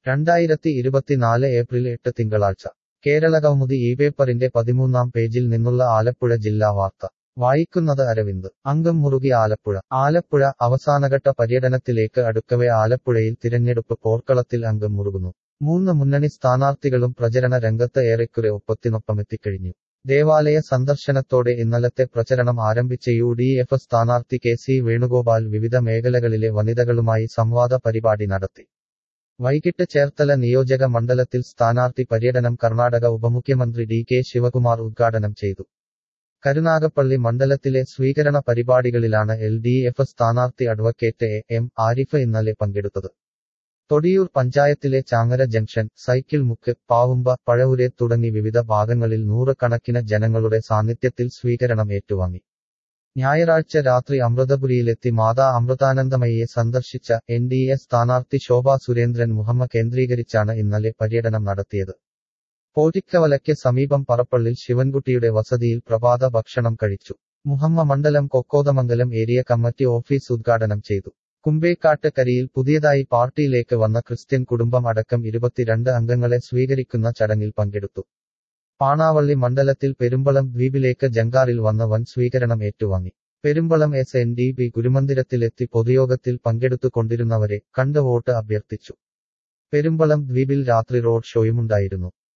2024 April 8 തിങ്കളാഴ്ച കേരളകൗമുദി ഈ പേപ്പറിന്റെ 13-ാം പേജിൽ നിന്നുള്ള ആലപ്പുഴ ജില്ലാ വാർത്ത വായിക്കുന്നത് അരവിന്ദ്. അംഗം മുറുകി ആലപ്പുഴ. ആലപ്പുഴ അവസാനഘട്ട പര്യടനത്തിലേക്ക് അടുക്കവെ ആലപ്പുഴയിൽ തിരഞ്ഞെടുപ്പ് പോർക്കളത്തിൽ അംഗം മുറുകുന്നു. 3 മുന്നണി സ്ഥാനാർത്ഥികളും പ്രചരണ രംഗത്ത് ഏറെക്കുറെ ഒപ്പത്തിനൊപ്പമെത്തിക്കഴിഞ്ഞു. ദേവാലയ സന്ദർശനത്തോടെ ഇന്നലത്തെ പ്രചരണം ആരംഭിച്ച UDF സ്ഥാനാർത്ഥി KC വേണുഗോപാൽ വിവിധ മേഖലകളിലെ വനിതകളുമായി സംവാദ പരിപാടി നടത്തി. വൈകിട്ട് ചേർത്തല നിയോജക മണ്ഡലത്തിൽ സ്ഥാനാർത്ഥി പര്യടനം കർണാടക ഉപമുഖ്യമന്ത്രി DK ശിവകുമാർ ഉദ്ഘാടനം ചെയ്തു. കരുനാഗപ്പള്ളി മണ്ഡലത്തിലെ സ്വീകരണ പരിപാടികളിലാണ് LDF സ്ഥാനാർത്ഥി അഡ്വക്കേറ്റ് M ആരിഫ് ഇന്നലെ പങ്കെടുത്തത്. തൊടിയൂർ പഞ്ചായത്തിലെ ചാങ്ങര ജംഗ്ഷൻ, സൈക്കിൾ മുക്ക്, പാവുമ്പ, പഴവൂരെ തുടങ്ങി വിവിധ ഭാഗങ്ങളിൽ നൂറുകണക്കിന് ജനങ്ങളുടെ സാന്നിധ്യത്തിൽ സ്വീകരണം ഏറ്റുവാങ്ങി. ഞായറാഴ്ച രാത്രി അമൃതപുരിയിലെത്തി മാതാ അമൃതാനന്ദമയിയെ സന്ദർശിച്ച NDA സ്ഥാനാർത്ഥി ശോഭാ സുരേന്ദ്രൻ മുഹമ്മ കേന്ദ്രീകരിച്ചാണ് ഇന്നലെ പര്യടനം നടത്തിയത്. പോറ്റിക്കവലയ്ക്ക് സമീപം പറപ്പള്ളിൽ ശിവൻകുട്ടിയുടെ വസതിയിൽ പ്രഭാത ഭക്ഷണം കഴിച്ചു. മുഹമ്മ മണ്ഡലം കൊക്കോതമംഗലം ഏരിയ കമ്മിറ്റി ഓഫീസ് ഉദ്ഘാടനം ചെയ്തു. കുമ്പേക്കാട്ട് കരിയിൽ പുതിയതായി പാർട്ടിയിലേക്ക് വന്ന ക്രിസ്ത്യൻ കുടുംബം അടക്കം 22 അംഗങ്ങളെ സ്വീകരിക്കുന്ന ചടങ്ങിൽ പങ്കെടുത്തു. പാണാവള്ളി മണ്ഡലത്തിൽ പെരുമ്പളം ദ്വീപിലേക്ക് ജങ്കാറിൽ വന്ന വൻ സ്വീകരണം ഏറ്റുവാങ്ങി. പെരുമ്പളം SNDP ഗുരുമന്ദിരത്തിലെത്തി പൊതുയോഗത്തിൽ പങ്കെടുത്തുകൊണ്ടിരുന്നവരെ കണ്ട് വോട്ട് അഭ്യർത്ഥിച്ചു. പെരുമ്പളം ദ്വീപിൽ രാത്രി റോഡ് ഷോയുമുണ്ടായിരുന്നു.